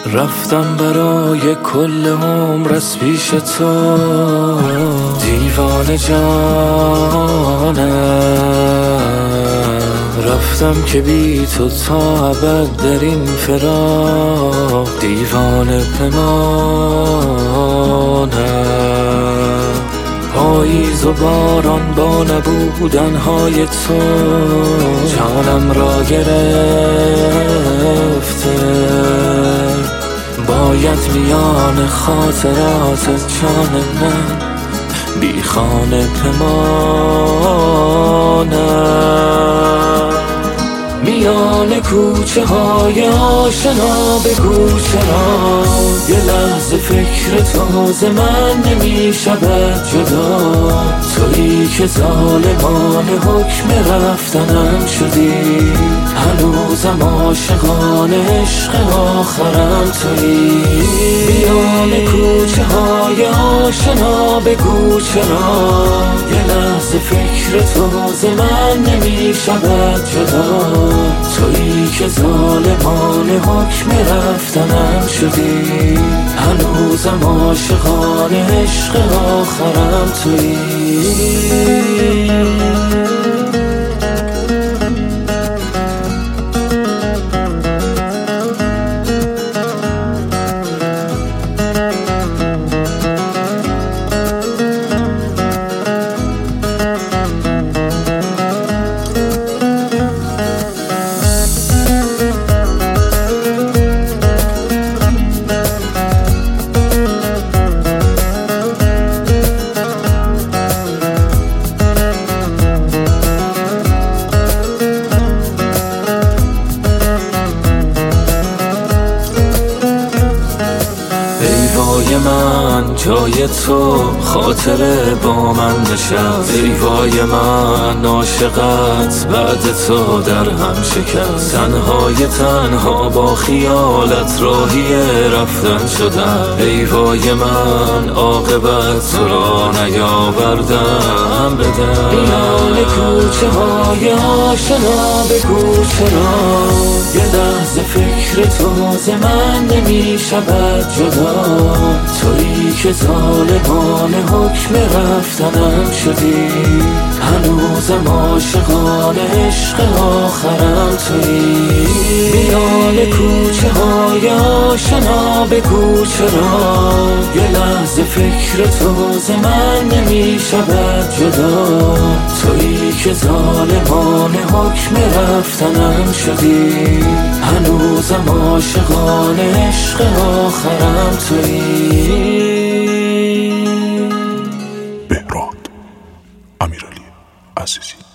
رفتم برای کل عمر از پیش تو، دیوانه جانم. رفتم که بی تو تا ابد در این فراق دیوانه بمانم. پاییز و باران با نبودنهای تو جانم را گرفته. باید میان خاطرات جان من بی خانه بمانم. میان کوچه های آشنا بگو چرا یه لحظه فکر تازه من نمی شود جدا. تویی که ظالمان حکم رفتنم شدی، هنوزم عاشقان عشق آخرم تویی. میان کوچه های آشنا بگو چرا یه لحظه فکر تازه من نمی شود جدا. تویی که ظالمان حکم رفتنم شدی، هنوزم عاشقان عشق آخرم تویی. وای من جای تو خاطره با من نشست. ای وای من عاشقت بعد تو در هم شکست. تنها با خیالت راهی رفتن شدم. ای وای من عاقبت تو را نیاوردم بدم. میان کوچه های آشنا بگو چرا یه لحظه فکر تازه من نمی شود جدا. تویی که ظالمان حکم رفتنم شدی، هنوزم عاشقان عشق آخرم تویی. میان کوچه های آشنا بگو چرا یه لحظه فکر تازه من نمی شود جدا. تویی که ظالمان حکم رفتنم شدی، هنوزم عاشقان عشق آخرم تویی. بهراد امیرعلی عزیزی.